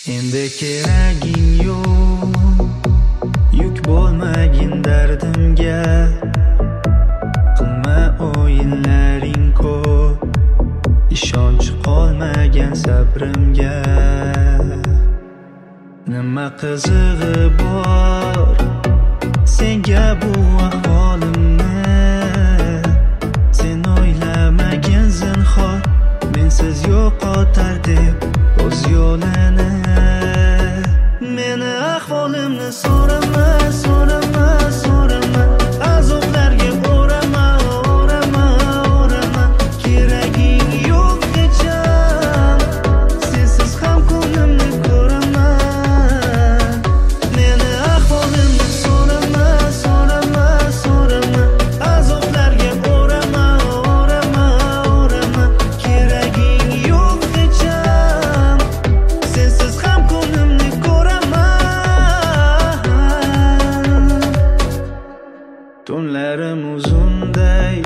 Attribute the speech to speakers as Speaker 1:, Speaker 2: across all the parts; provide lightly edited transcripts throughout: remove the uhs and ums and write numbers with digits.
Speaker 1: Endi keraging yo'q, yuk bo'lmagin dardimga. Qilma o'yinlaring ko'p, ishonch qolmagan sabrimga. Nima qizig'i bor senga bu ahvolimni? Sen o'ylamagin zinhor, mensiz yo'qotar deb o'z yo'lini. Meni ahvolimni so'rama, so'rama, so'rama. Azoblarga o'rama, o'rama, o'rama. Keraging yo'q hecham, sensiz ham ko'nglimni ko'raman. Meni ahvolimni so'rama, so'rama, so'rama. Azoblarga o'rama, o'rama, o'rama. Keraging yo'q hecham, sensiz ham ko'nglimni ko'raman. Tunlarim uzunday,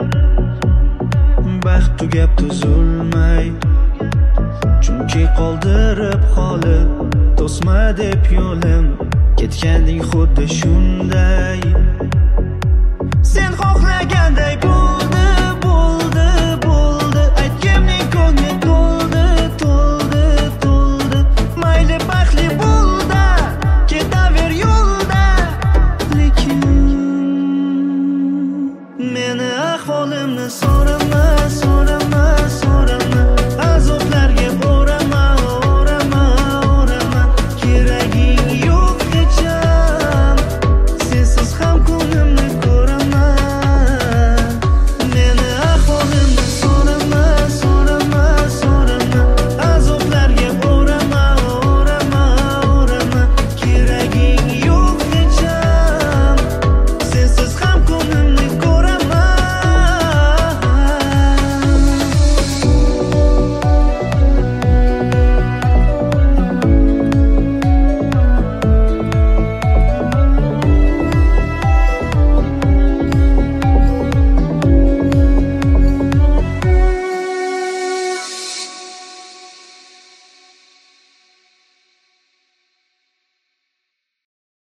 Speaker 1: baxt tugab tuzulmay, chunki qoldirib qolib to'sma deb yo'lim. Ketganding xuddi shunday, sen xohlaganday bo'ldi, bo'ldi, bo'ldi. Aytgimning ko'ngli